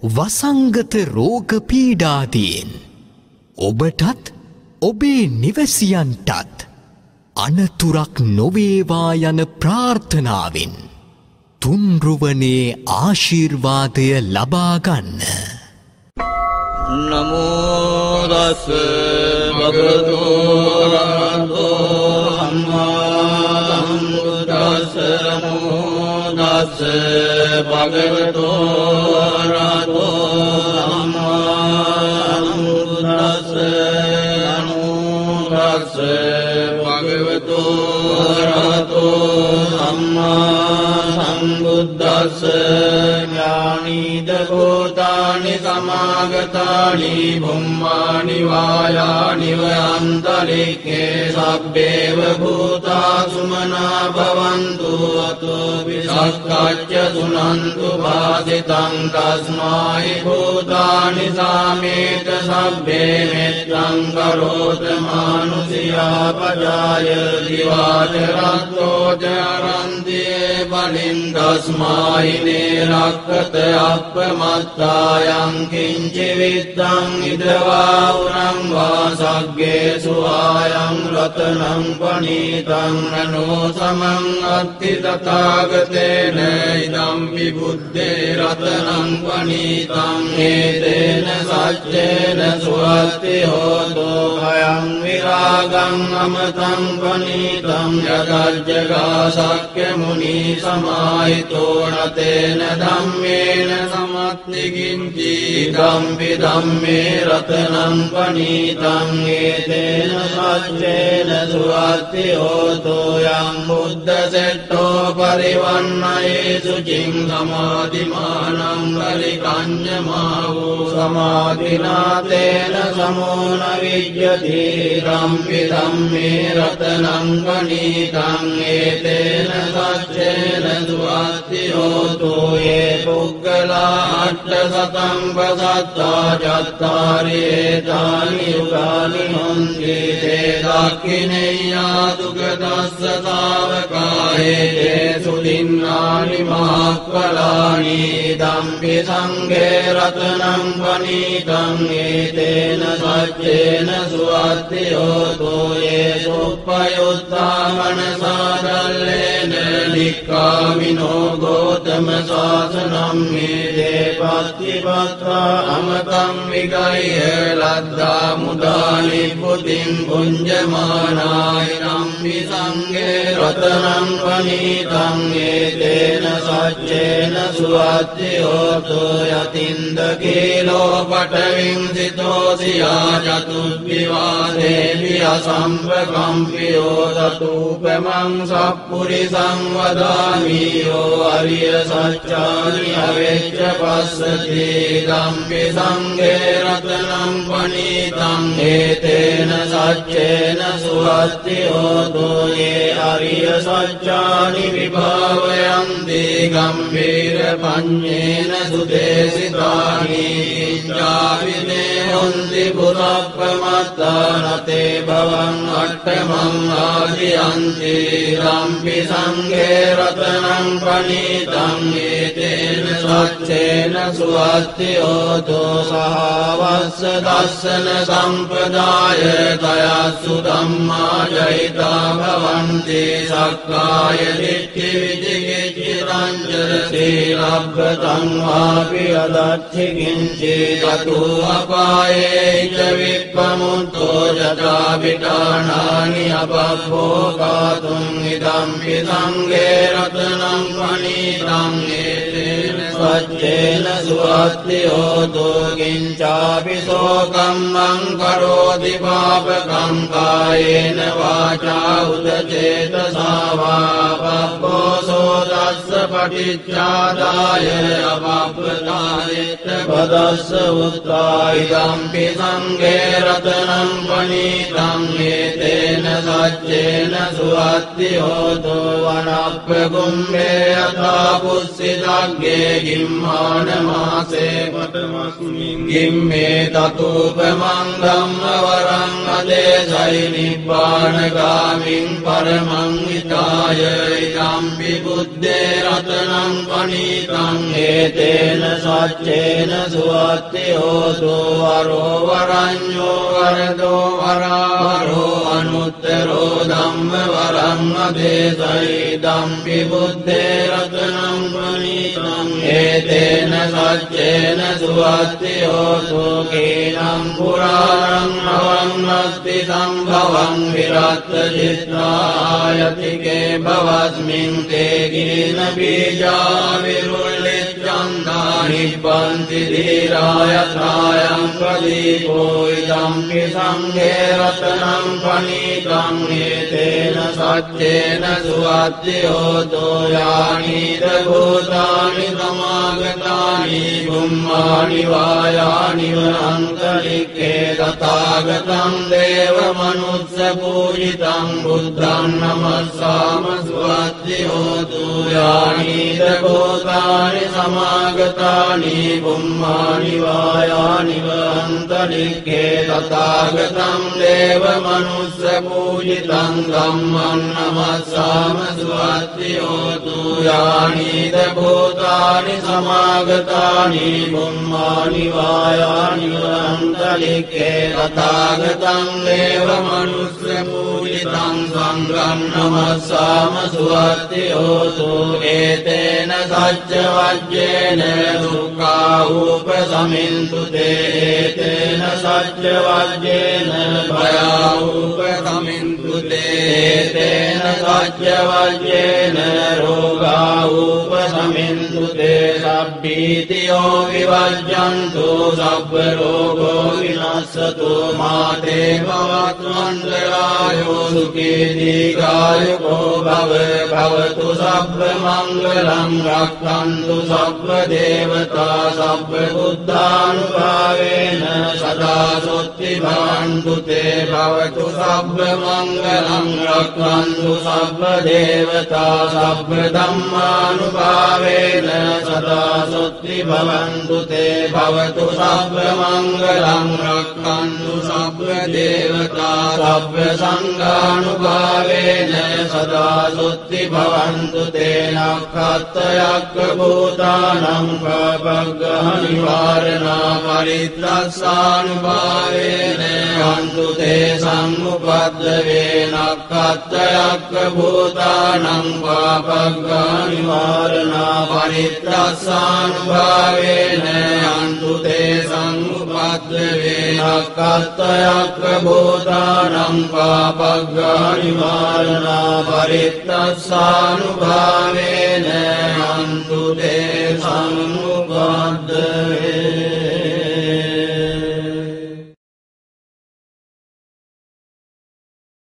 වසංගත රෝග පීඩාදීන් ඔබටත් ඔබේ නිවැසියන්ටත් අනතුරක් නොවේවා යන ප්‍රාර්ථනාවෙන් තුන්රුවනේ ආශිර්වාදය ලබා ගන්න. නමෝ තස් භගවතු අරහතෝ සම්මා සම්බුද්දස්ස. නමෝ තස් භගවතු අරහතෝ සම්මා සම්බුද්දස්ස. නමෝ තස් භගවතු අරහතෝ සම්මා සම්බුද්දස්ස. ඥානීද භූතානි සමාගතානි බුම්මානි වායානි වයන්තරික්ඛේ සබ්බේව භූතා සුමනා භවන්තු අතෝ විසක්ඛච්ච සුනන්තු භාසිතං තස්මායි භූතානි සාමේත සබ්බේ මෙත්තං කරෝත මානුසියා පජාය දිවාච රත්තෝ චරන්තියේ බලින් තස්මායි නේරක්ඛත අප්පමත්තායං කිංචි විත්තං ඉදවා උරං වාසග්ගේ සුආයං රතනං පනීතං නනෝ සමං අත්ති තථාගතේන ඉදම්පි බුද්දේ රතනං පනීතං හේතේන සච්චේන සුවත්ති හෝතෝ භයං විරාගං අමතං පනීතං යදජ්ජගා සක්්‍ය මුනි සමාහිතෝ නතේන ධම්මේන සමත්ති කිංචි ධම්පි ධම්මේ රතනං පනීතං හේතේන සච්චේන සුවත්ති හෝතෝ යං බුද්ධ සෙට්ඨෝ පරිවන්නයේ සුචින් සමාධිමානං පරිකඤ්ඤමාවෝ සමාධිනාතේන සමෝන විජ්ජති ධම්පි ධම්මේ රතනං පනීතං හේතේන සච්චේන සුවත්ති හෝතෝ යේ පුග්ගලා අට්ඨසතං පසත්තා චත්තාරි ඒතානි යුගානි හොන්ති තේ දක්ඛිනේයා දුගදස්ස ශාවකායේ තේ සුදින්නානි මහක්ඛලානි ධම්පි සංඝේ රතනං පනීතං ඒතේන සච්චේන සුවත්ති හෝතෝ යේ සුප්පයුත්තා මනසාදල්ලේන නික්ඛාමිනෝ ගෝතම ශාසනං මේ දේපත්තිපත්තා අමතං විගය්‍ය ලද්දා මුදානි පුතින් පුඤ්ජමානාය නම්මි සංඝේ රතනං පනීතං ඒතේන සච්චේන සුවත්ති හෝතෝ යතින්ද කීලෝ පඨවින් සිතෝසියා චතුබ්බිවාදේවි අසම්පකම්පියෝ දතූපමං සප්පුරිසං වදාමි යෝ අරිය සච්චානි අවෙච්ච පස්සති ධම්පි සංඝේ රතනං පනීතං ඒතේන සච්චේන සුවත්ති හෝතෝ යේ අරිය සච්චානි විභාවයන්ති ගම්භීර පඤ්ඤේන සුදේසිතානි ඉච්ඡාවිනේ හොන්ති පුරප්පමත්තානතේ භවං අට්ඨමං ආදියන්ති ධම්පි සංඝේ රතනං පනීතං ඒතේන සච්චේන සුවත්ති හෝතෝ සහවස්ස දස්සන සම්පදාය තයස්සු ධම්මා ජහිතා භවන්ති සක්කාය දිට්ඨි විචිකිච්ඡ රංජන සීලබ්බතං වාපි අදච්චි කිංචි චතු අපායේ ච විප්පමුත්තෝ ජතා විඨානානි අපප්පෝකාතුං ඉදම්පි සංඝේ රතනං පනීතං ඒතේන සච්චේන සුවත්ති හෝතෝ කිංචාපි සෝකම්මං කරෝති පාපකං කායේන වාචා උදචේතසා වා පප්පෝසෝ දස්ස පටිච්චාදාය අපප්පතායෙත් පදස්ස උත්තා ඉදම්පි සංඝේ රතනං පනීතං ඒතේන සච්චේන සුවත්ති හෝතෝ වනප්ප කුම්භේ යථා පුස්සිතග්ගේ ගිම්මාන මාසේ පටමස්මින් ගිම්මේ තතුපමං ධම්ම වරං අදේසයි නිබ්බානගාමින් පරමං විතාය ඉදම්පි බුද්දේ රතනං පනීතං හේතේන සච්චේන සුවත්ති හෝතු වරෝ වරඤ්ඤෝ වරදෝ වරාවරෝ අනුත්තරෝ ධම්ම වරං අදේසයි ඉදම්පි බුද්දේ රතනං පනීතං හේතේන සච්චේන සුවත්ති හෝතු කේනං පුරාණං අවන්නස්ති සම්භවං විරත්ත චිත්තායතිකේ භවස්මින් තේ ගින බීජා විරුල්ලිච්ඡන්දා නිබ්බන්ති ධීරායත්‍රායං ප්‍රදීපෝ ඉදම්පි සංඝේ රතනං පනීතං හේතේන සච්චේන සුවත්ති හෝතෝ යානිද භූතානි සමාගතානි බුම්මානි වායානි අන්තරික්ඛේ තථාගතං දේව මනුස්ස පූජිතං බුද්ධං නමස්සාම සුවත්ති හෝතු යානිද භූතානි සමාගතානි බුම්මානි වායානි අන්තරික්ඛේ තථාගතං දේව මනුස්ස පූජිතං ධම්මං නමස්සාම සුවත්ති හෝතු යානිද භූතානි සමාගතානි බුම්මානි වායානි අන්තරික්ඛේ තථාගතං දේව මනුස්ස පූජිතං සංඝං නමස්සාම සුවත්ති හෝතු ඒතේන සච්ච වජ්ජේන දුක්ඛාූප සමින්තු තේතේන සච්ච වජ්ජේන භයාූප සමින්තු තේතේන සච්ච වජ්ජේන රෝගාූප සමින්තු තේ සබ්බීතියෝ විවජ්ජන්තු සබ්බ රෝගෝ විනස්සතු මාතේ භවත්වන්තරායෝ සුඛී දීඝායුකෝ භව භවතු සබ්බ මංගලං රක්ඛන්තු සබ්බ දේවතා සබ්බ බුද්ධානුභාවේන සදා සොත්ති භවන්තු තේ භවතු සබ්බ මංගලං රක්ඛන්තු සබ්බ දේවතා සබ්බ ධම්මානුභාවේන සදා සොත්ති භවන්තු තේ භවතු සබ්බ මංගලං රක්ඛන්තු සබ්බ දේවතා සබ්බ සංඝානුභාවේන සදා සොත්ති භවන්තු තේ නක්ඛත්තයක්ඛ භූතානං පාපග්ගහ නිවාරණා පරිත්‍රස්සානුභාවේන අන්තු තේ සම්මුපද්දවේ නක්ඛත්තයක්ඛ භූතානං පාපග්ගහ නිවාරණා පරිත්‍රස්සානුභාවේන අන්තු තේ සම්මුපද්දවේ නක්ඛත්තයක්ඛ භූතානං පාපග්ගහ නිවාරණා පරිත්‍රස්සානුභාවේන අන්තු තේ සම්මුපද්දවේ